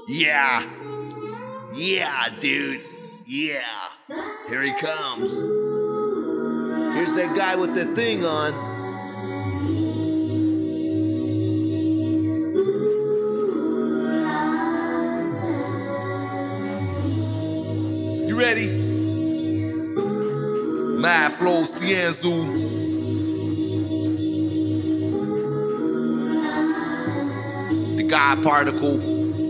Yeah. Yeah, dude. Yeah. Here he comes. Here's that guy with the thing on. You ready? Mad Flows Tianzu. The God Particle.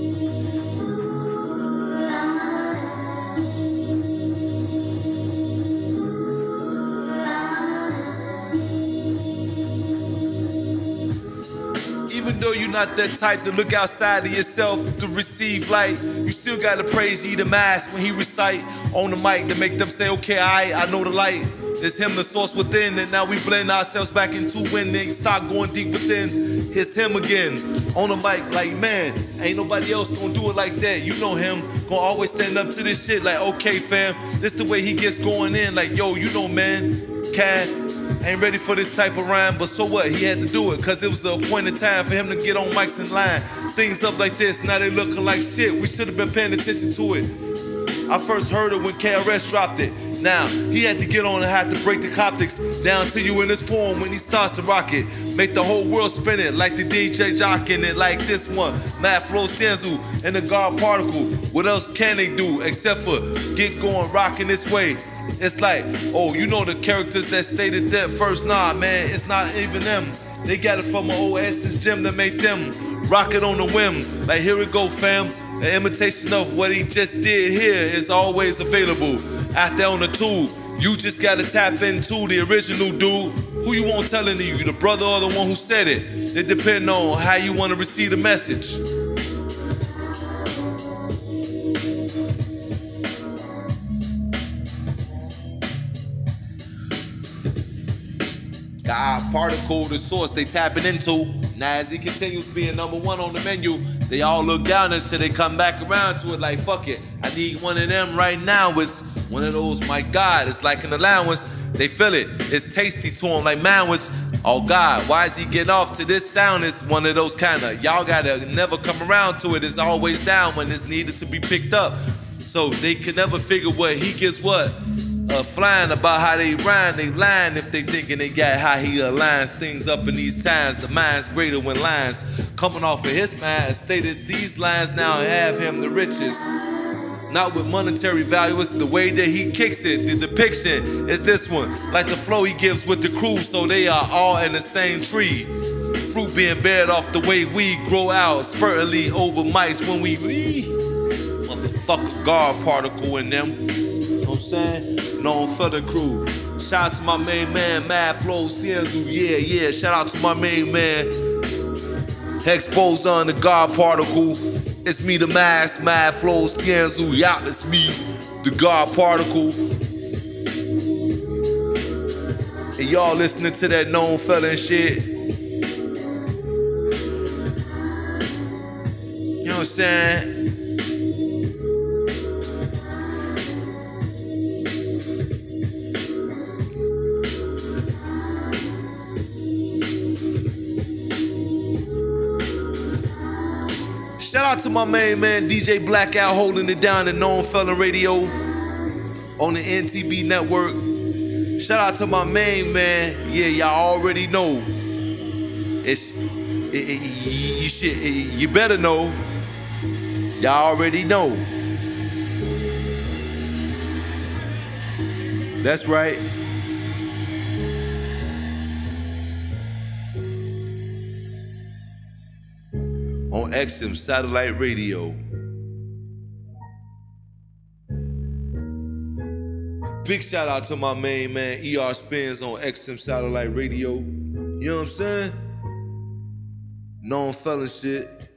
Even though you're not that type to look outside of yourself to receive light, you still gotta praise ye the mask when he recite on the mic to make them say, okay, I know the light. It's him, the source within, and now we blend ourselves back into when they start going deep within. It's him again on the mic, like man, ain't nobody else gonna do it like that. You know him, gonna always stand up to this shit like, okay, fam, this the way he gets going in, like, yo, you know, man, Cat ain't ready for this type of rhyme, but so what? He had to do it, cause it was a appointed time for him to get on mics and line. Things up like this, now they looking like shit. We should have been paying attention to it. I first heard it when KRS dropped it. Now, he had to get on and have to break the Coptics down to you in this form when he starts to rock it. Make the whole world spin it like the DJ jocking it like this one. Mad Flows Tianzu and the God Particle. What else can they do except for get going rocking this way? It's like, oh, you know the characters that stated that first. Nah, man, it's not even them. They got it from an old Essence gym that made them rock it on the whim. Like, here we go, fam. The imitation of what he just did here is always available out there on the tube. You just gotta tap into the original dude. Who you want telling you, the brother or the one who said it? It depends on how you want to receive the message. God Particle, the source they tapping into. Now as he continues being number one on the menu, they all look down until they come back around to it like, fuck it, I need one of them right now. It's one of those, my God, it's like an allowance. They feel it, it's tasty to them like man was, oh God, why is he getting off to this sound? It's one of those kind of, y'all gotta never come around to it. It's always down when it's needed to be picked up. So they can never figure what he gets what. Flying about how they rhyme, they lying if they thinking they got how he aligns things up in these times. The mind's greater when lines coming off of his mind stated these lines now have him the richest. Not with monetary value, it's the way that he kicks it. The depiction is this one, like the flow he gives with the crew, so they are all in the same tree. Fruit being bared off the way we grow out, spurtily over mics when we motherfucker God Particle in them. You know what I'm saying? Known for the crew. Shout out to my main man, Mad Flows Tianzu. Yeah. Shout out to my main man, Hex Boson, the God Particle. It's me, the mask, Mad Flows Tianzu. Yeah, it's me, the God Particle. And y'all listening to that known fella and shit. You know what I'm saying? Shout out to my main man, DJ Blackout, holding it down at Known Fella Radio on the NTB network. Shout out to my main man, yeah, y'all already know. You better know. Y'all already know. That's right. On XM Satellite Radio. Big shout out to my main man, ER Spins on XM Satellite Radio. You know what I'm saying? Known fella shit.